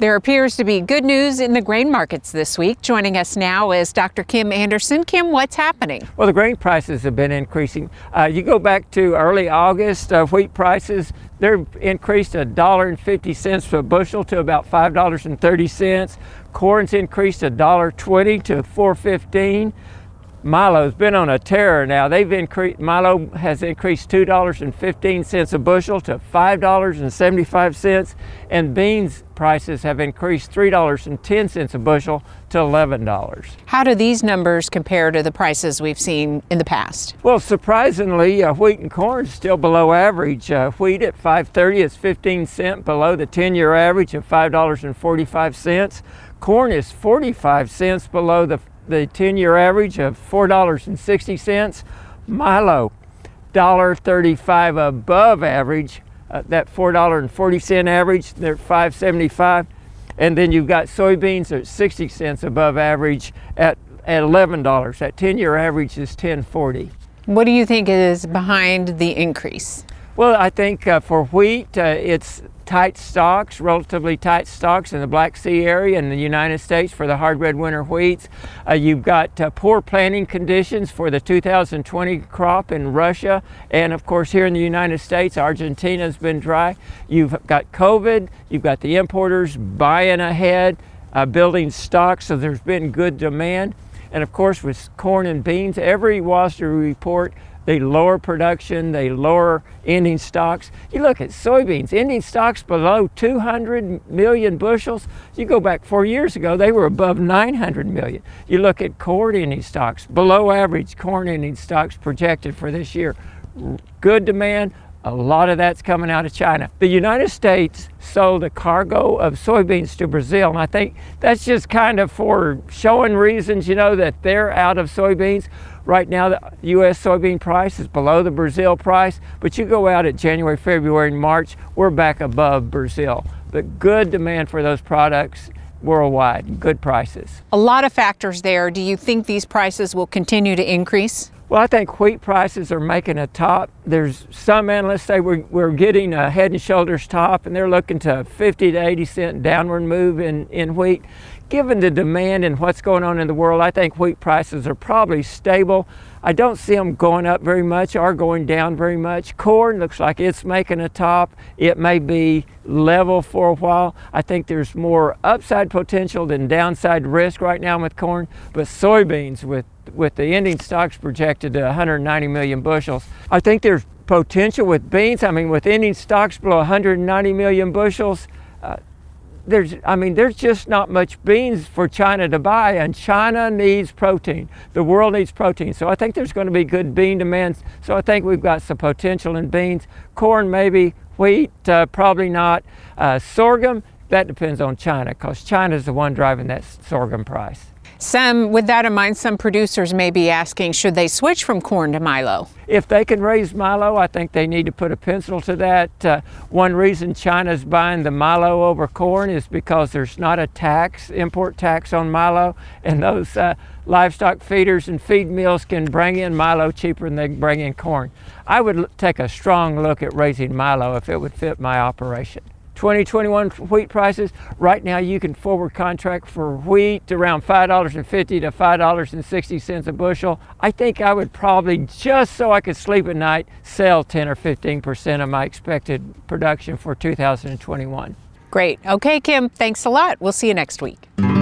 There appears to be good news in the grain markets this week. Joining us now is Dr. Kim Anderson. Kim, what's happening? Well, the grain prices have been increasing. You go back to early August, wheat prices, they're increased $1.50 per bushel to about $5.30. Corn's increased $1.20 to $4.15. Milo's been on a tear now. Milo has increased $2.15 a bushel to $5.75, and beans prices have increased $3.10 a bushel to $11. How do these numbers compare to the prices we've seen in the past? Well, surprisingly, wheat and corn is still below average. Wheat at $5.30 is 15 cents below the 10-year average of $5.45. Corn is 45 cents below the 10-year average of $4.60. Milo, $1.35 above average, that $4.40 average, they're $5.75. And then you've got soybeans at 60 cents above average at $11. That 10-year average is $10.40. What do you think is behind the increase? Well, I think for wheat, it's tight stocks, relatively tight stocks in the Black Sea area in the United States for the hard red winter wheats. You've got poor planting conditions for the 2020 crop in Russia, and of course here in the United States, Argentina's been dry. You've got COVID, you've got the importers buying ahead, building stocks, so there's been good demand. And of course with corn and beans, every WASDE report, they lower production, they lower ending stocks. You look at soybeans, ending stocks below 200 million bushels. You go back 4 years ago, they were above 900 million. You look at corn ending stocks, below average corn ending stocks projected for this year. Good demand, a lot of that's coming out of China. The United States sold a cargo of soybeans to Brazil, and I think that's just kind of for showing reasons, that they're out of soybeans. Right now, the U.S. soybean price is below the Brazil price, but you go out at January, February, and March, we're back above Brazil. But good demand for those products worldwide, good prices. A lot of factors there. Do you think these prices will continue to increase? Well, I think wheat prices are making a top. There's some analysts say we're getting a head and shoulders top, and they're looking to 50 to 80 cent downward move in wheat. Given the demand and what's going on in the world, I think wheat prices are probably stable. I don't see them going up very much or going down very much. Corn looks like it's making a top. It may be level for a while. I think there's more upside potential than downside risk right now with corn, but soybeans with the ending stocks projected to 190 million bushels. I think there's potential with beans. With ending stocks below 190 million bushels, there's just not much beans for China to buy, and China needs protein. The world needs protein. So I think there's going to be good bean demand. So I think we've got some potential in beans. Corn maybe, wheat probably not. Sorghum, that depends on China, because China's the one driving that sorghum price. With that in mind, some producers may be asking, should they switch from corn to Milo? If they can raise Milo, I think they need to put a pencil to that. One reason China's buying the Milo over corn is because there's not a import tax on Milo, and those livestock feeders and feed mills can bring in Milo cheaper than they bring in corn. I would take a strong look at raising Milo if it would fit my operation. 2021 wheat prices, right now you can forward contract for wheat around $5.50 to $5.60 a bushel. I think I would probably, just so I could sleep at night, sell 10 or 15% of my expected production for 2021. Great. Okay, Kim, thanks a lot. We'll see you next week.